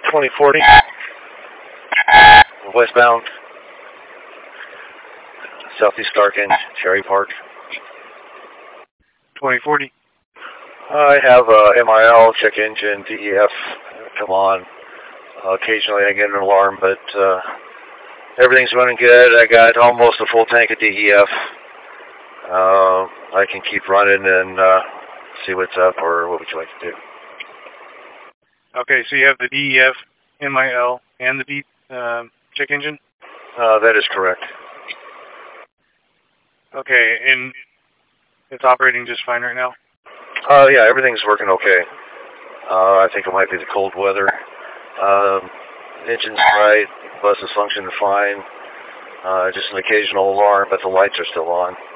2040, westbound, Southeast Starkend, Cherry Park. 2040. I have MIL, check engine, DEF, come on. Occasionally I get an alarm, but everything's running good. I got almost a full tank of DEF. I can keep running and see what's up, or what would you like to do? Okay, so you have the DEF, MIL, and the check engine? That is correct. Okay, and it's operating just fine right now? Yeah, everything's working okay. I think it might be the cold weather. Engine's right, bus is functioning fine. Just an occasional alarm, but the lights are still on.